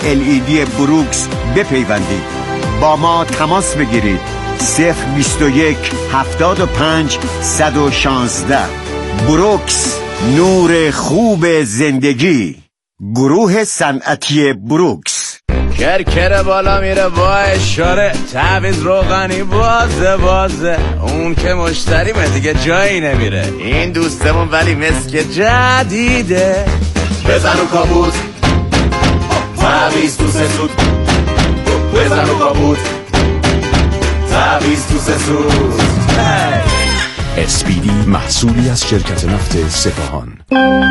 LED بروکس بپیوندید. با ما تماس بگیرید. 021 75 116. بروکس، نور خوب زندگی. گروه صنعتی بروکس. کرکر بالا میره با اشاره، تعویض روغنی بازه اون که مشتریمه دیگه جایی نمیره. این دوستمون ولی مسک جدیده. بزن و کابوت، تعویض تو سسود. بزن و کابوت، تعویض تو سسود. SPD، محصولی از شرکت نفت سپاهان.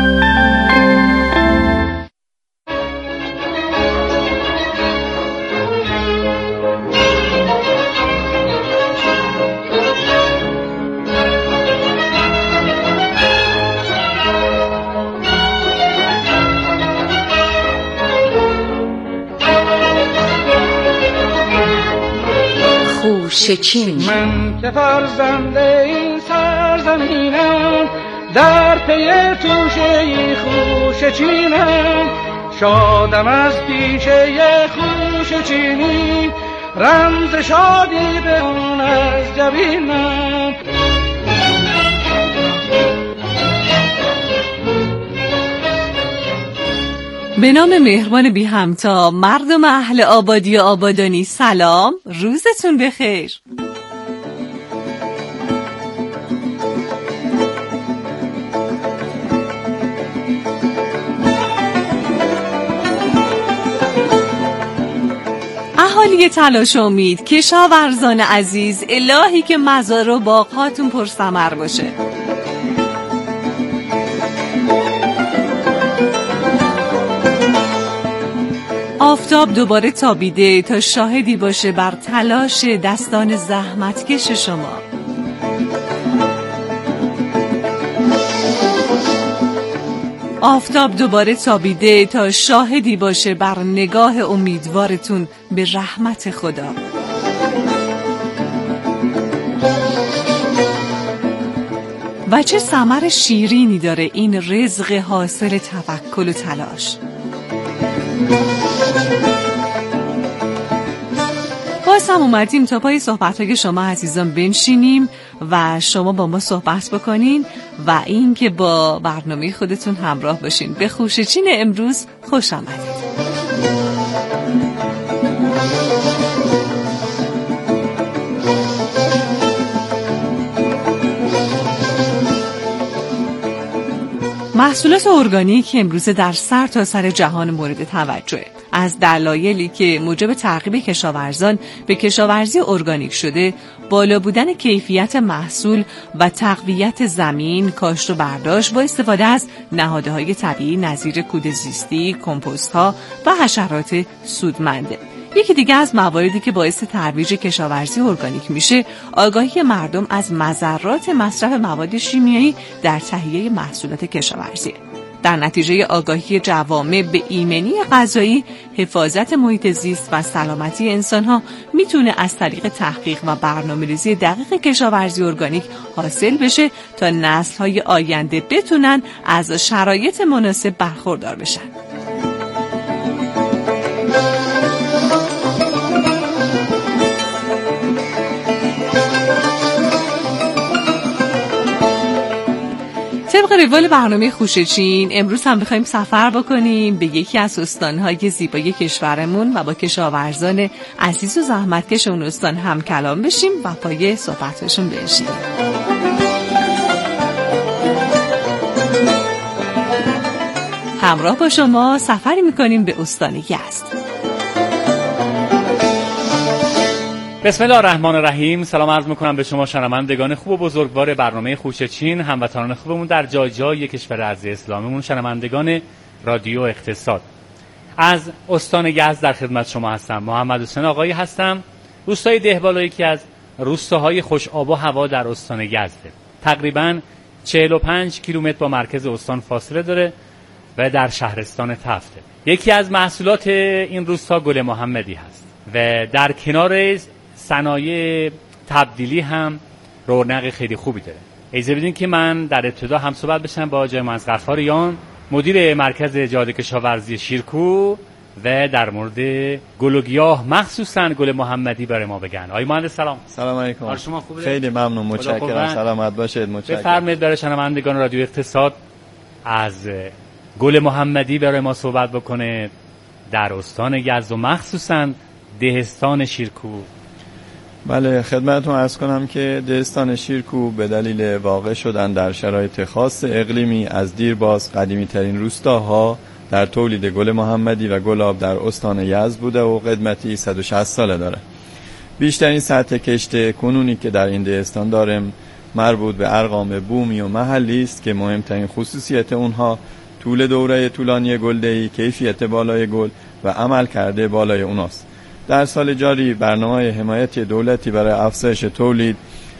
خوشچین. من که فرزند این سرزمینم، در پی توشه خوشچینم. شادم از پیشه خوشچینی، رمز شادی به اون از جبینم. به نام مهربان بی همتا، مردم اهل آبادی و آبادانی، سلام، روزتون بخیر. اهالی تلاش و امید، کشاورزان عزیز، الهی که مزار و باغ‌هاتون پرثمر باشه. آفتاب دوباره تابیده تا شاهدی باشه بر تلاش دستان زحمتکش شما. آفتاب دوباره تابیده تا شاهدی باشه بر نگاه امیدوارتون به رحمت خدا. و چه ثمر شیرینی داره این رزق حاصل توکل و تلاش. باز هم اومدیم تا پای صحبت‌های شما عزیزان بنشینیم و شما با ما صحبت بکنین و این که با برنامه خودتون همراه باشین. به خوشچین امروز خوش آمدید. محصولات ارگانیک امروزه در سر تا سر جهان مورد توجهه. از دلایلی که موجب ترغیب کشاورزان به کشاورزی ارگانیک شده، بالا بودن کیفیت محصول و تقویت زمین، کاشت و برداشت با استفاده از نهادهای طبیعی نظیر کود زیستی، کمپوست‌ها و حشرات سودمنده. یکی دیگه از مواردی که باعث ترویج کشاورزی ارگانیک میشه، آگاهی مردم از مضرات مصرف مواد شیمیایی در تهیه محصولات کشاورزی. در نتیجه آگاهی جوامع به ایمنی غذایی، حفاظت محیط زیست و سلامتی انسان‌ها میتونه از طریق تحقیق و برنامه‌ریزی دقیق کشاورزی ارگانیک حاصل بشه تا نسل‌های آینده بتونن از شرایط مناسب برخوردار بشن. طبق روال برنامه خوشچین، امروز هم بخوایم سفر بکنیم به یکی از استانهای زیبای کشورمون و با کشاورزان عزیز و زحمتکش اون استان هم کلام بشیم و پای صحبتشون بنشینیم. همراه با شما سفری میکنیم به استان یزد. بسم الله الرحمن الرحیم. سلام عرض میکنم به شما شنوندگان خوب و بزرگوار برنامه خوشچین، هموطنان خوبمون در جای جای کشور عزیز اسلامیمون، شنوندگان رادیو اقتصاد. از استان یزد در خدمت شما هستم. محمد حسین آقایی هستم. روستای دهبالا یکی از روستاهای خوش آب و هوا در استان یزده. تقریباً 45 کیلومتر با مرکز استان فاصله داره و در شهرستان تفته. یکی از محصولات این روستا گل محمدی هست و در کنار صنایع تبدیلی هم رونق خیلی خوبی داره. اجازه بدین که من در ابتدا هم صحبت بشم با آقای غفاریان، مدیر مرکز جاده کشاورزی شیرکوه و در مورد گل و گیاه مخصوصا گل محمدی برای ما بگن. آقای مهندس سلام. سلام علیکم. حال شما خوبه؟ خیلی ممنون، متشکرم. سلامت باشید. متشکرم. بفرمایید برای شنوندگان رادیو اقتصاد از گل محمدی برای ما صحبت بکنه در استان یزد و مخصوصا دهستان شیرکوه. بله، خدمتتون عرض کنم که دهستان شیرکوه به دلیل واقع شدن در شرایط خاص اقلیمی از دیرباز قدیمی ترین روستاها در تولید گل محمدی و گلاب در استان یزد بوده و قدمتی 160 ساله داره. بیشترین سطح کشت کنونی که در این دهستان داریم مربوط به ارقام بومی و محلی است که مهمترین خصوصیت اونها طول دوره طولانی گلدهی، کیفیت بالای گل و عمل کرده بالای اوناست. در سال جاری برنامه حمایتی دولتی برای افزایش تولید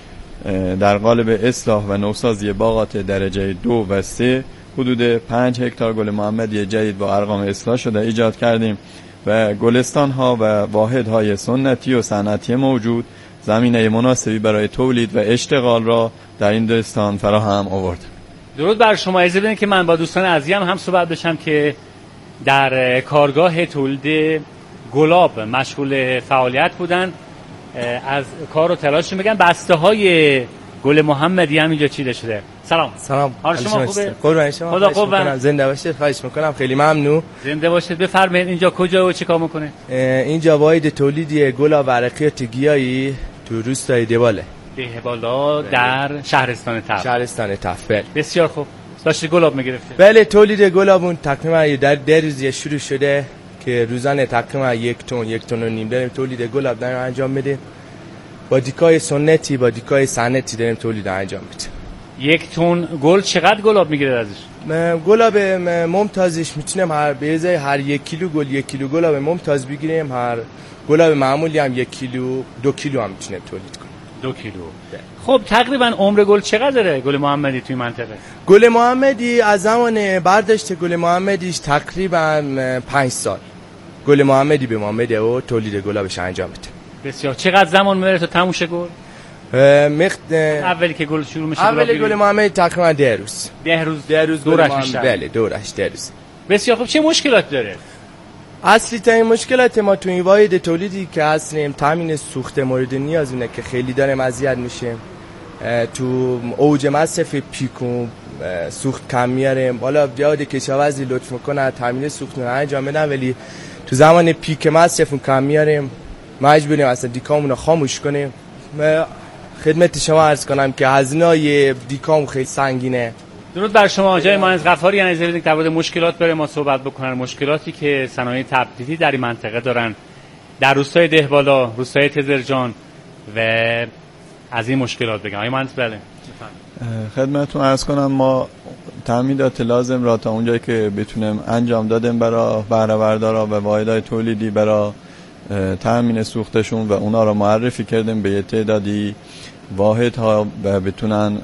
در قالب اصلاح و نوسازی باغات درجه 2 و 3 حدود 5 هکتار گل محمدی جدید با ارقام اصلاح شده ایجاد کردیم و گلستان ها و واحد های سنتی و صنعتی موجود زمینه مناسبی برای تولید و اشتغال را در این دهستان فراهم آورد. درود بر شما. اجازه بدین که من با دوستان عزیزم هم صحبت بشم که در کارگاه تولید گلاب مشغول فعالیت بودن. از کار و تلاش میگن بسته های گل محمدی هم اینجا چیده شده. سلام. حال شما خوبه؟ قربان شما. خدا خوبه. زنده باشید. خواهش میکنم. خیلی ممنون. زنده باشید. بفرمایید اینجا کجا و چه کار میکنه؟ اینجا واحد تولیدی گلاب ورقیات گیاهی تو روستای دهباله. دهبالا در شهرستان تف. بسیار خوب. داشتی گلاب میگرفته؟ بله، تولید گلابون تقریبا در روزی شروع شده که روزانه تقریبا 1 تن و نیم داریم تولید گلاب داریم انجام میدیم. با دیکای سنتی با دیکای صنعتی داریم تولید انجام میدیم. 1 تن گل چقدر گلاب میگیره ازش؟ گلاب ممتازش میتونیم هر 1 کیلو گل 1 کیلو گلاب ممتاز بگیریم. هر گلاب معمولی هم 1 کیلو 2 کیلو هم میتونیم تولید کنیم. 2 کیلو. خب تقریبا عمر گل چقدره گل محمدی توی منطقه؟ گل محمدی از زمان برداشت گل محمدیش تقریبا 5 سال گل محمدی به ما میده و تولید گلابش انجام میده. بسیار. چقدر زمان میبره تا تموم شه گل؟ اولی که گل شروع میشه اولی گل محمدی تقریبا 10 روز. 10 روز دورش میشه. بله، دورش 10 روز. بسیار. خب چه مشکلات داره؟ اصلی ترین مشکلات ما تو این واحد تولیدی که هستیم تامین سوخت مورد نیاز اینه که خیلی داریم اذیت میشیم. تو اوج مصرف پیکو سوخت کم میاریم. حالا یاد کشاورزی لطف میکنه تامین سوخت رو انجام بدن، ولی تو زمان پیک مصرف کم میاریم، مجبوریم اصلا دیکامون رو خاموش کنیم. خدمت شما عرض کنم که هزینه‌ی دیکام خیلی سنگینه. درود بر شما. جای ما از غفاری یعنی زیادی در مورد مشکلات برای ما صحبت بکنن. مشکلاتی که صنایع تبدیلی در این منطقه دارن در روستای دهبالا، روستای تزرجان و از این مشکلات بگم. آقای مهندس بله. خدمتتون عرض کنم ما تعمیدات لازم را تا اونجایی که بتونیم انجام دادیم برای بهره بردارا و واحدهای تولیدی برای تامین سوختشون و اونا رو معرفی کردیم به یه تعدادی واحدها و بتونن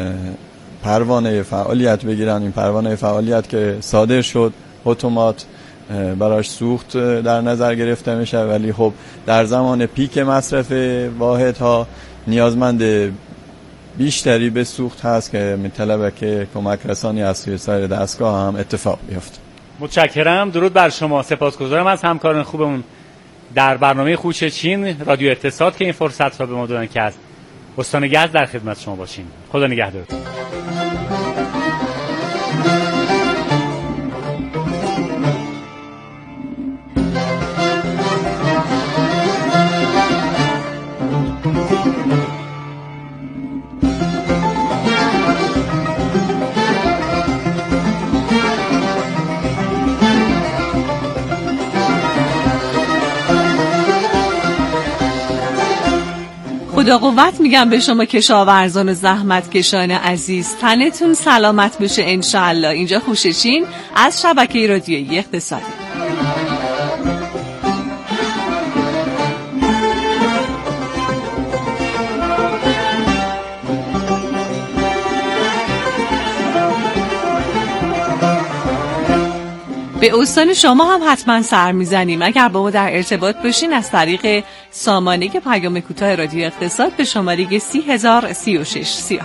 پروانه فعالیت بگیرن. این پروانه فعالیت که صادر شد اتومات براش سوخت در نظر گرفته میشه، ولی خب در زمان پیک مصرف واحدها نیازمند بیشتری به سوخت هست که میطلبه که کمک رسانی از سوی سایر دستگاه هم اتفاق بیفته. متشکرم. درود بر شما. سپاسگزارم از همکاران خوبمون در برنامه خوشچین رادیو اقتصاد که این فرصت را به ما دادن که از استان یزد در خدمت شما باشیم. خدا نگهدارتون. خدا قوت میگم به شما کشاورزان و زحمت کشان عزیز. تنتون سلامت بشه انشالله. اینجا خوشچین از شبکه رادیویی اقتصادی. به استان شما هم حتما سر میزنیم. اگر با ما در ارتباط باشین از طریق سامانه پیام کوتاه رادیو اقتصاد به شماره 303637.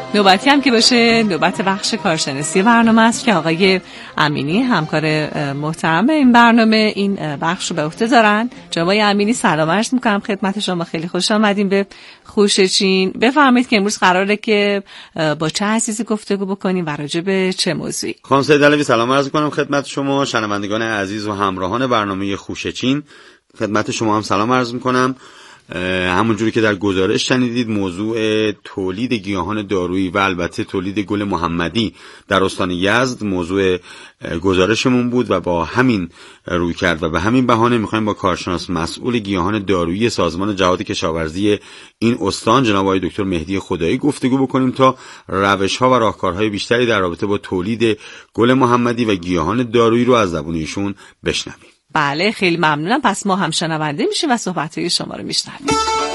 نوبتی هم که باشه نوبت بخش کارشناسی برنامه است که آقای امینی همکار محترم این برنامه این بخش رو به عهده دارن. جناب امینی سلام عرض می‌کنم خدمت شما، خیلی خوش آمدیم به خوشچین. بفرمایید که امروز قراره که با چه عزیزی گفتگو بکنیم و راجع به چه موضوعی؟ خانم سید علوی سلام عرض می‌کنم خدمت شما، شنوندگان عزیز و همراهان برنامه خوشچین. خدمت شما هم سلام عرض می‌کنم. همونجوری که در گزارش شنیدید موضوع تولید گیاهان دارویی و البته تولید گل محمدی در استان یزد موضوع گزارشمون بود و با همین رویکرد و به همین بهانه میخوایم با کارشناس مسئول گیاهان دارویی سازمان جهاد کشاورزی این استان جناب آقای دکتر مهدی خدایی گفتگو بکنیم تا روش‌ها و راهکارهای بیشتری در رابطه با تولید گل محمدی و گیاهان دارویی رو از زبون ایشون بشنویم. بله خیلی ممنونم. پس ما هم شنونده میشیم و صحبت‌های شما رو میشنویم.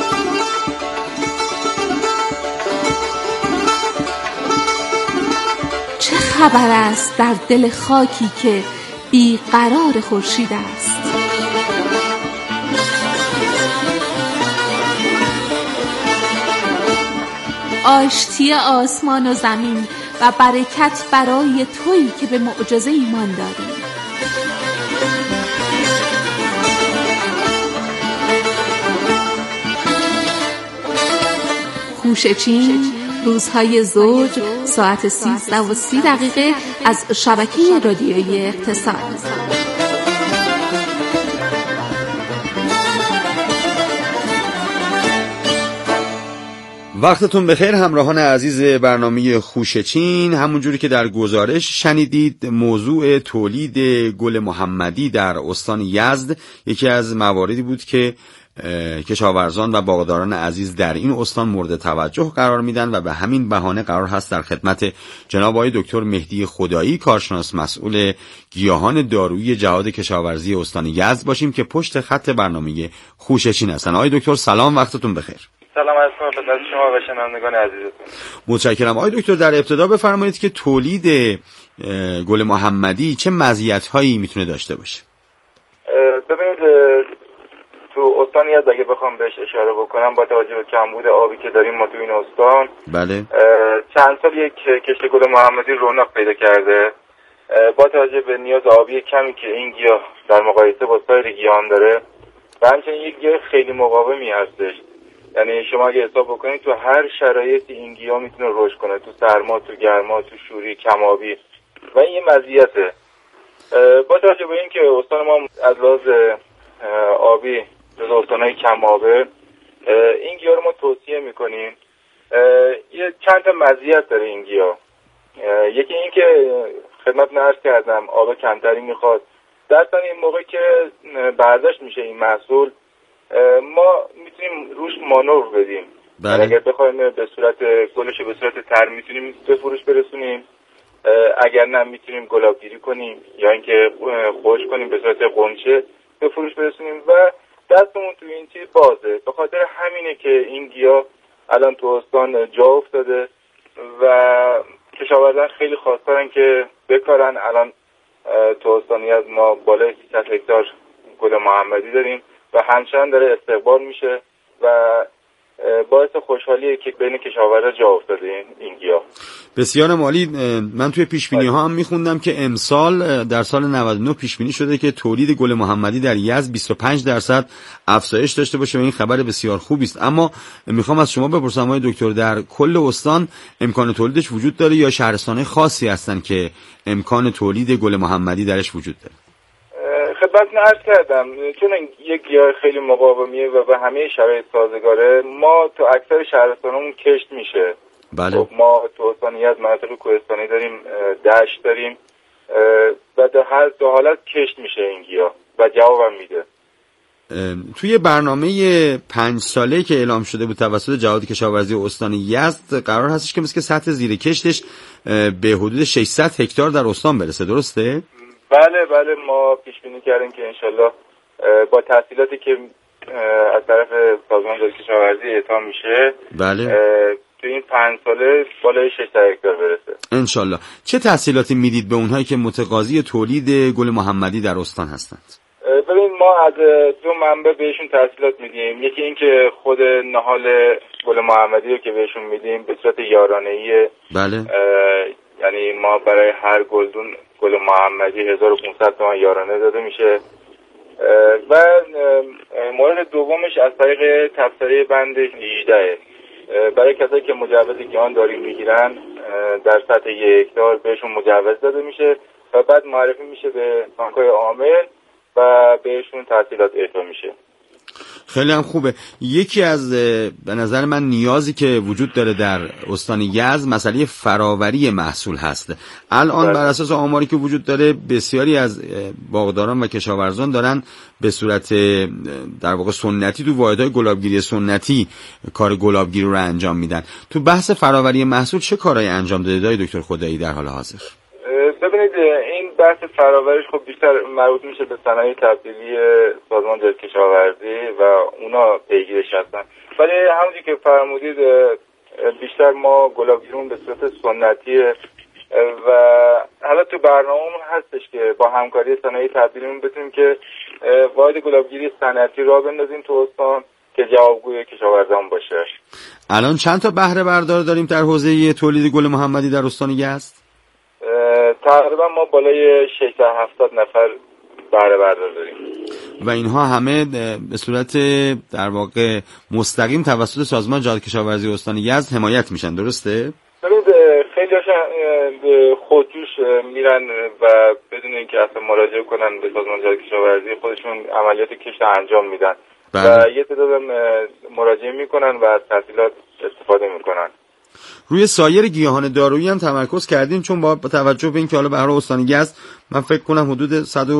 چه خبر است در دل خاکی که بیقرار خورشید است؟ آشتی آسمان و زمین و برکت برای تویی که به معجزه ایمان داری. خوشچین روزهای زوج ساعت 13:30 از شبکه رادیویی اقتصاد. وقتتون بخیر همراهان عزیز برنامه خوشچین. همونجوری که در گزارش شنیدید موضوع تولید گل محمدی در استان یزد یکی از مواردی بود که کشاورزان و باغداران عزیز در این استان مورد توجه قرار میدن و به همین بهانه قرار هست در خدمت جناب آقای دکتر مهدی خدایی کارشناس مسئول گیاهان دارویی جهاد کشاورزی استان یزد باشیم که پشت خط برنامه خوشچین هستن. آقای دکتر سلام، وقتتون بخیر. سلام علیکم خدمت شما و شنوندگان عزیزتون. متشکرم. آقای دکتر در ابتدا بفرمایید که تولید گل محمدی چه مزیت‌هایی میتونه داشته باشه؟ ببینید تو استان یزد اگه بخوام بهش اشاره بکنم با توجه به کمبود آبی که داریم ما تو این استان بله چند سال یک کشت گل محمدی رونق پیدا کرده با توجه به نیاز آبی کمی که این گیاه در مقایسه با سایر گیاهان داره و همچنین یک گیاه خیلی مقاومی هستش. یعنی شما اگه حساب بکنید تو هر شرایطی این گیاه میتونه رشد کنه، تو سرما، تو گرما، تو شوری، کم آبی و این یه مزیته. با توجه به اینکه استان ما از لحاظ آبی جزو استانهای کم آبه این گیاه رو ما توصیه میکنیم. یه چند تا مزیت داره این گیاه. یکی این که خدمت عرض کردم آب کمتری میخواد. در ثانی این موقع که برداشت میشه این محصول ما میتونیم روش مانور بدیم. بله. اگر بخوایم به صورت گلش به صورت تر میتونیم به فروش برسونیم، اگر نه میتونیم گلابگیری کنیم یا اینکه خشک کنیم به صورت قنچه به فروش برسونیم و دستمون تو این چیز بازه. به خاطر همینه که این گیاه الان تو استان جا افتاده و کشاورزان خیلی خواستارن که بکارن. الان تو استانی از ما بالای 300 هکتار گل محمدی داریم و همچنان داره استقبال میشه و باعث خوشحالیه که بین کشاورزا جا افتاده این گیاه. بسیار عالی. من توی پیشبینی ها هم میخوندم که امسال در سال 99 پیشبینی شده که تولید گل محمدی در یزد 25% افزایش داشته باشه و این خبر بسیار خوبی است. اما میخوام از شما بپرسم آقای دکتر در کل استان امکان تولیدش وجود داره یا شهرستان‌های خاصی هستن که امکان تولید گل محمدی درش وجود داره؟ خدمتتون عرض کردم چون یک گیاه خیلی مقاومیه و به همه شرایط سازگاره ما تو اکثر شهرستانمون کشت میشه. بله. ما تو استان یزد مناطق کوهستانی داریم، دشت داریم و در هر دو حالت کشت میشه این گیاه و جوابم میده. توی برنامه 5 ساله که اعلام شده بود توسط جهاد کشاورزی استان یزد قرار هستش که مثل سطح زیر کشتش به حدود 600 هکتار در استان برسه، درسته؟ بله ما پیش بینی کردیم که انشالله با تحصیلاتی که از طرف سازمان جهاد کشاورزی اعطا میشه بله تو این 5 ساله بالای 600 هکتار برسه انشالله. چه تحصیلاتی میدید به اونهایی که متقاضی تولید گل محمدی در استان هستند؟ ببین ما از دو منبع بهشون تحصیلات میدیم. یکی این که خود نهال گل محمدی رو که بهشون میدیم به صورت یارانه‌ای. بله. یعنی ما برای هر گلدون گل محمدی 1500 تومان یارانه داده میشه. و مورد دومش از طریق تبصره بند 18 برای کسایی که مجوز گیاهانداری میگیرن در سطح 1 هکتار بهشون مجوز داده میشه و بعد معرفی میشه به بانک‌های عامل و بهشون تحصیلات اعطا میشه. خیلی هم خوبه. یکی از به نظر من نیازی که وجود داره در استان یزد مسئله فراوری محصول هست. الان بر اساس آماری که وجود داره بسیاری از باغداران و کشاورزان دارن به صورت در واقع سنتی تو واحدهای گلابگیری سنتی کار گلابگیری رو انجام میدن. تو بحث فراوری محصول چه کارهایی انجام داده دکتر خدایی در حال حاضر؟ ببینید این بحث فراوریش خب بیشتر مربوط میشه به صنایع تبدیلی سازمان جهاد کشاورزی و اونا پیگیرش هستن. ولی همونجوری که فرمودید بیشتر ما گلابگیریمون به صورت سنتیه و حالا تو برنامه‌مون هستش که با همکاری صنایع تبدیلیمون بتونیم که واحد گلابگیری صنعتی راه بندازیم تو استان که جوابگوی کشاورزان باشه. الان چند تا بهره بردار داریم در حوزه تولید گل محمدی در استان یزد؟ تقریبا ما بالای 670 نفر بهره بردار داریم و اینها همه به صورت در واقع مستقیم توسط سازمان جهاد کشاورزی استان یزد حمایت میشن، درسته؟ ببینید خیلی هاشون خودجوش میرن و بدون اینکه اصلا مراجعه کنن به سازمان جهاد کشاورزی خودشون عملیات کشت انجام میدن. و یه تعداد مراجعه میکنن و از تحصیلات استفاده میکنن. روی سایر گیاهان دارویی هم تمرکز کردیم، چون با توجه به اینکه حالا به هر استان یزد من فکر کنم حدود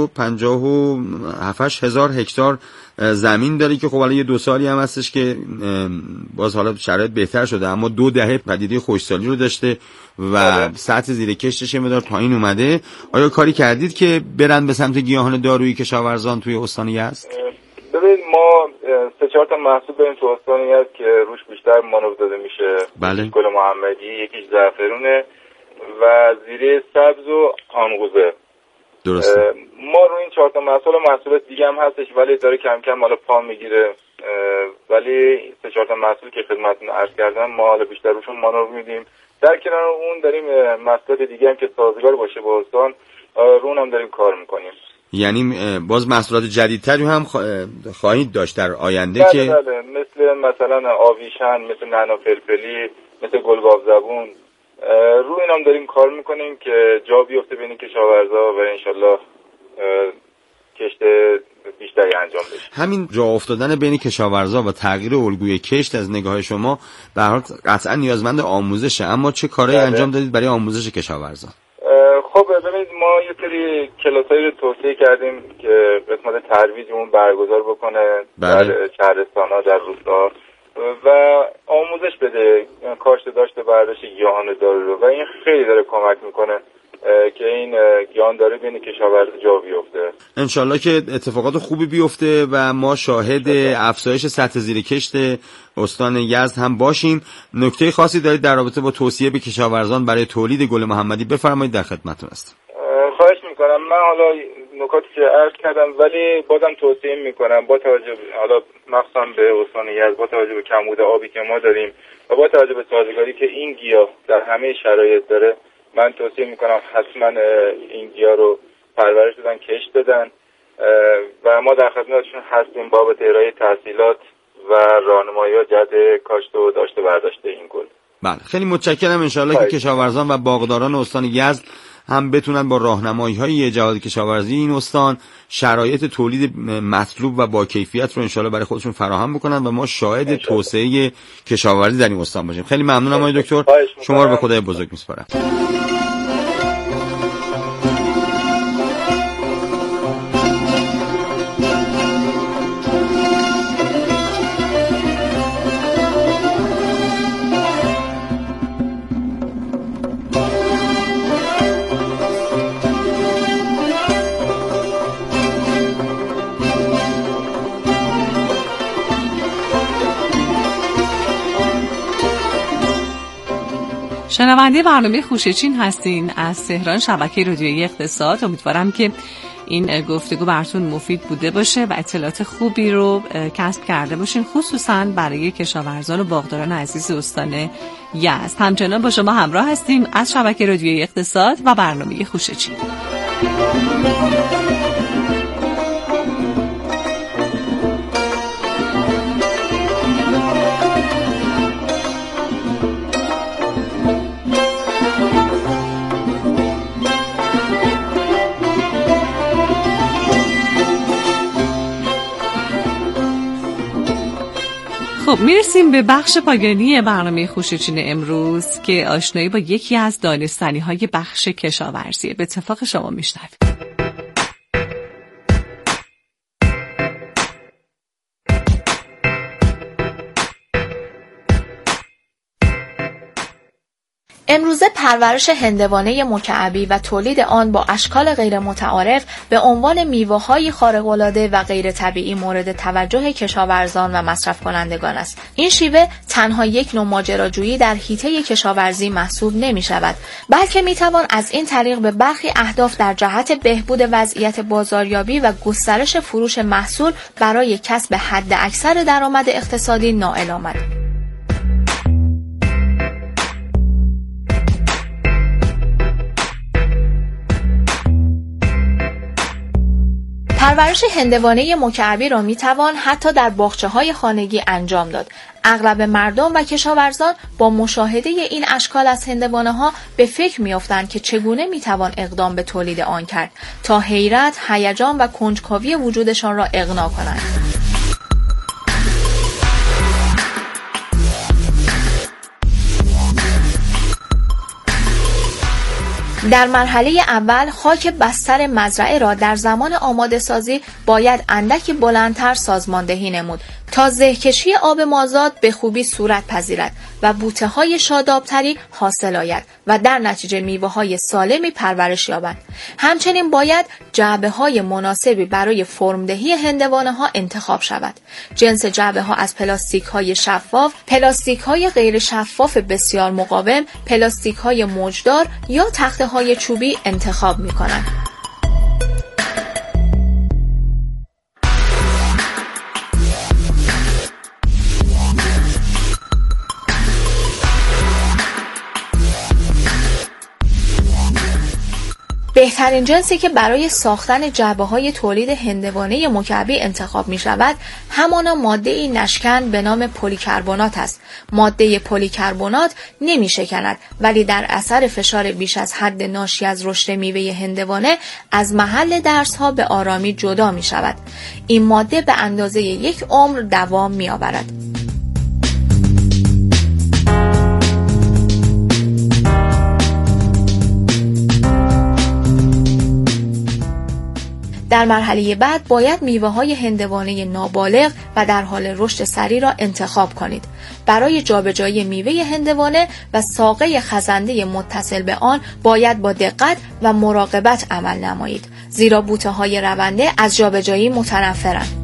157,000 هکتار زمین داره که خب حالا یه 2 سالی هم هستش که باز حالا شرایط بهتر شده، اما 2 دهه پدیده خشکسالی رو داشته و سطح زیر کشتش مقدار پایین اومده. آیا کاری کردید که برن به سمت گیاهان دارویی کشاورزان توی استان یزد؟ ببینید ما 3-4 تا محصول داریم تو استان یزد که روش بیشتر مانور داده میشه. بله. گل محمدی، یکیش زعفرونه و زیره سبز و آنگوزه. درسته. ما رو این 4 تا محصولات دیگه هم هستش ولی داره کم کم حالا پا میگیره، ولی 3-4 تا محصول که خدمتتون عرض کردم ما حالا بیشتر روشون مانور میدیم. در کنار اون داریم محصولات دیگه هم که سازگار باشه با استان رو هم داریم کار میکنیم. یعنی باز محصولات جدیدتری هم خواهید داشت در آینده؟ بله که بله، مثلا آویشن، مثل نعنا فلفلی، مثل گلگاو زبون، روی این هم داریم کار میکنیم که جا بیفته بین کشاورزا و انشالله کشت بیشتری انجام بشه. همین جا افتادن بین کشاورزا و تغییر الگوی کشت از نگاه شما به هر حال قطعا نیازمند آموزشه، اما چه کارهایی انجام دادید برای آموزش کشاورزا؟ خب ببینید ما یه سری کلاسایی رو توسعه کردیم که قسمت ترویجمون برگزار بکنه در شهرستان‌ها، در روستا و آموزش بده کاشت داشته برداشت گیاهان دارو رو و این خیلی داره کمک میکنه که این گیاهان داره بین کشاورز جا بیفته. انشالله که اتفاقات خوبی بیفته و ما شاهد افزایش سطح زیر کشت استان یزد هم باشیم. نکته خاصی دارید در رابطه با توصیه به کشاورزان برای تولید گل محمدی بفرمایید، در خدمتتون هستم. خواهش میکنم. من حالا نکاتی که عرض کردم ولی بازم توصیه میکنم با توجه حالا مخصوصا به استان یزد، با توجه به کمبود آبی که ما داریم و با توجه به سازگاری که این گیاه در همه شرایط داره، من توصیه میکنم حتما این گیاه رو پرورش بدن، کشت بدن و ما در خدمتشون هستیم بابت ارائه تحصیلات و راهنمایی جهت کاشت و داشته برداشت این گل. بله خیلی متشکرم. انشالله که کشاورزان و باغداران استان یزد هم بتونن با راهنمایی‌های جهاد کشاورزی این استان شرایط تولید مطلوب و با کیفیت رو انشالله برای خودشون فراهم بکنن و ما شاهد توسعه کشاورزی در این استان باشیم. خیلی ممنونم آقای دکتر، شما رو به خدای بزرگ میسپارم. شنونده برنامه خوشچین هستین از تهران، شبکه رادیویی اقتصاد. امیدوارم که این گفتگو براتون مفید بوده باشه و اطلاعات خوبی رو کسب کرده باشین، خصوصا برای کشاورزان و باغداران عزیز استان یزد. همچنان با شما همراه هستیم از شبکه رادیویی اقتصاد و برنامه خوشچین. خب میرسیم به بخش پایانی برنامه خوشچین امروز که آشنایی با یکی از دانستنی‌های بخش کشاورزی. به اتفاق شما میشنویم. امروزه پرورش هندوانه مکعبی و تولید آن با اشکال غیر متعارف به عنوان میوه‌های خارق‌العاده و غیر طبیعی مورد توجه کشاورزان و مصرف کنندگان است. این شیوه تنها یک نوع ماجراجویی در حیطه کشاورزی محسوب نمی‌شود، بلکه می‌توان از این طریق به برخی اهداف در جهت بهبود وضعیت بازاریابی و گسترش فروش محصول برای کسب حداکثر درآمد اقتصادی نائل آمد. پرورش هندوانه مکعبی را میتوان حتی در باغچه‌های خانگی انجام داد. اغلب مردم و کشاورزان با مشاهده این اشکال از هندوانه‌ها به فکر می‌افتند که چگونه میتوان اقدام به تولید آن کرد تا حیرت، هیجان و کنجکاوی وجودشان را اغنا کنند. در مرحله اول خاک بستر مزرعه را در زمان آماده سازی باید اندکی بلندتر سازماندهی نمود تا زهکشی آب مازاد به خوبی صورت پذیرد و بوته‌های شادابتری حاصل آید و در نتیجه میوه‌های سالمی پرورش یابند. همچنین باید جعبه‌های مناسبی برای فرمدهی هندوانه‌ها انتخاب شود. جنس جعبه‌ها از پلاستیک‌های شفاف، پلاستیک‌های غیر شفاف بسیار مقاوم، پلاستیک‌های موجدار یا تخته‌های چوبی انتخاب می‌کنند. بهترین جنسی که برای ساختن جعبه‌های تولید هندوانه مکعبی انتخاب می‌شود، همان ماده‌ای نشکن به نام پلی‌کربنات است. ماده پلی‌کربنات نمی‌شکند، ولی در اثر فشار بیش از حد ناشی از رشد میوه هندوانه از محل درس‌ها به آرامی جدا می‌شود. این ماده به اندازه یک عمر دوام می‌آورد. در مرحله بعد باید میوه‌های هندوانه نابالغ و در حال رشد سریع را انتخاب کنید. برای جابجایی میوه هندوانه و ساقه خزنده متصل به آن باید با دقت و مراقبت عمل نمایید، زیرا بوته‌های رونده از جابجایی متنفرند.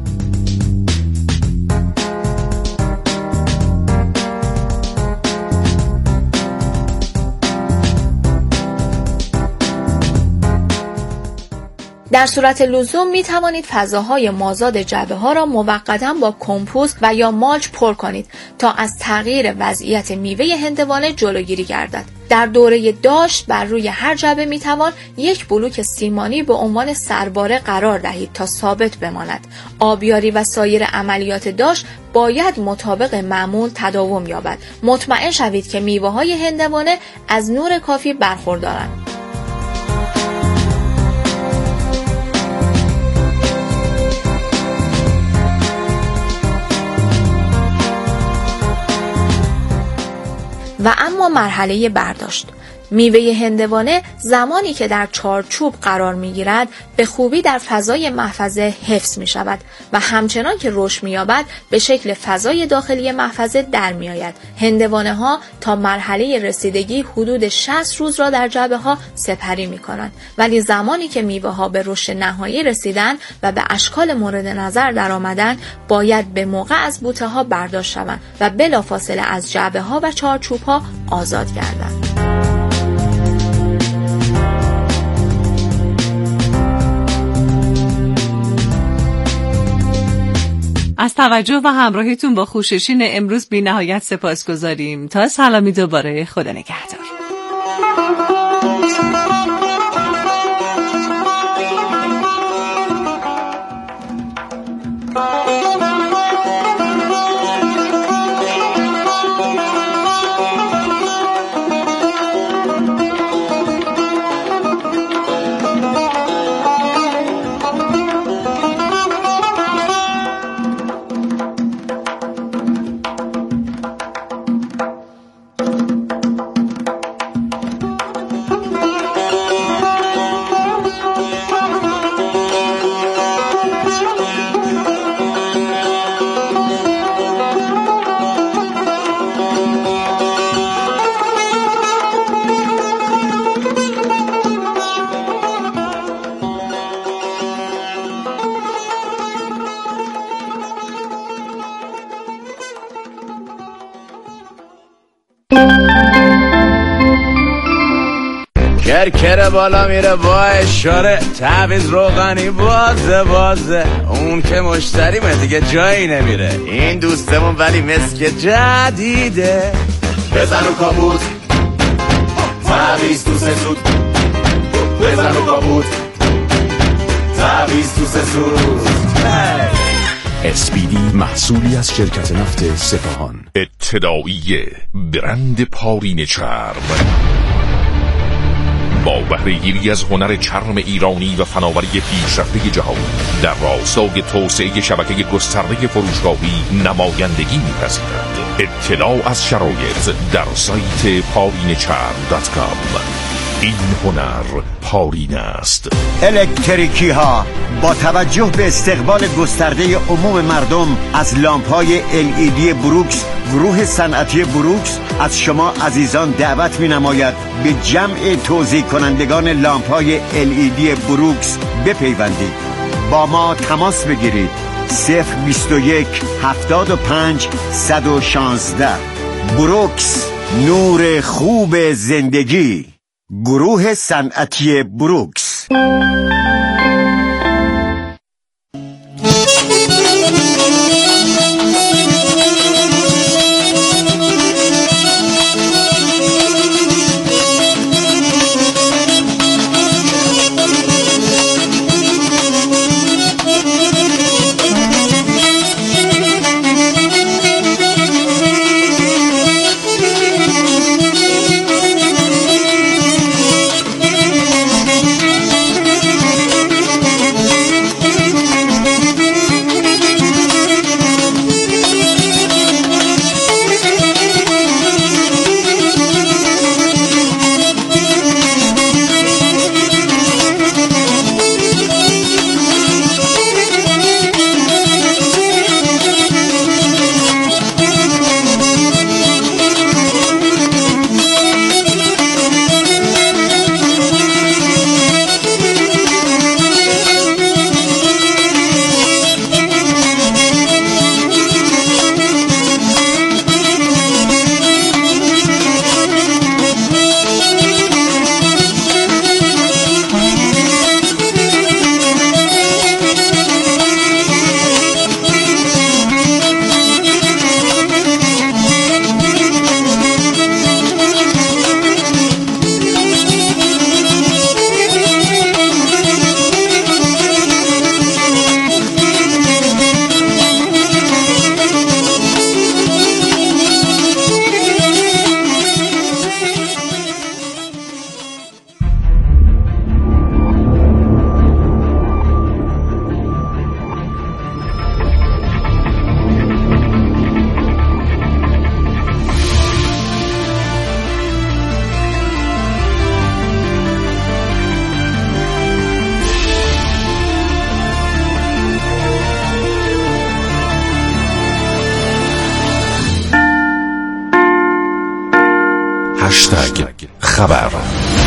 در صورت لزوم می توانید فضاهای مازاد جعبه‌ها را موقتاً با کمپوست و یا مالچ پر کنید تا از تغییر وضعیت میوه هندوانه جلوگیری گردد. در دوره داشت بر روی هر جعبه می توان یک بلوک سیمانی به عنوان سرباره قرار دهید تا ثابت بماند. آبیاری و سایر عملیات داشت باید مطابق معمول تداوم یابد. مطمئن شوید که میوه‌های هندوانه از نور کافی برخوردارند. و اما مرحله برداشت. میوه هندوانه زمانی که در چارچوب قرار می‌گیرد به خوبی در فضای محفظه حفظ می‌شود و همچنان که رشد می‌یابد به شکل فضای داخلی محفظه در می‌آید. هندوانه‌ها تا مرحله رسیدگی حدود 60 روز را در جعبه‌ها سپری می‌کنند، ولی زمانی که میوه‌ها به رشد نهایی رسیدند و به اشکال مورد نظر درآمدند باید به موقع از بوته‌ها برداشت شوند و بلافاصله از جعبه‌ها و چارچوب‌ها آزاد گردند. از توجه و همراهیتون با خوششین امروز بی نهایت سپاسگزاریم. تا سلامی دوباره، خدا نگهدار. کرکره بالا میره با اشاره، تعویض روغنی بازه اون که مشتریمه دیگه جایی نمیره. این دوستمون ولی مسک جدیده. بزن و کابوت، تعویض تو سه سود. بزن و کابوت، تعویض تو سه سود. SPD محصولی از شرکت نفت سپاهان. ابتداییه برند پارین چرم با بهره‌گیری از هنر چرم ایرانی و فناوری پیشرفته جهانی در راستای توسعه شبکه گسترده فروشگاهی نمایندگی می‌پذیرد. اطلاع از شرایط در سایت parinechar.com. این هنر پارین است. الکتریکی ها با توجه به استقبال گسترده عموم مردم از لامپ های LED بروکس، گروه صنعتی بروکس از شما عزیزان دعوت می نماید به جمع توزیع کنندگان لامپ های LED بروکس بپیوندید. با ما تماس بگیرید. 021 75 116. بروکس، نور خوب زندگی. گروه صنعتی بروکس. خبر.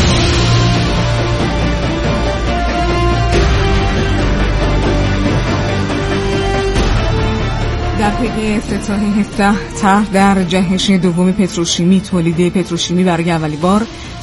در پی افتتاح 17 طرح در جهش دوم پتروشیمی، تولید پتروشیمی برای اولین بار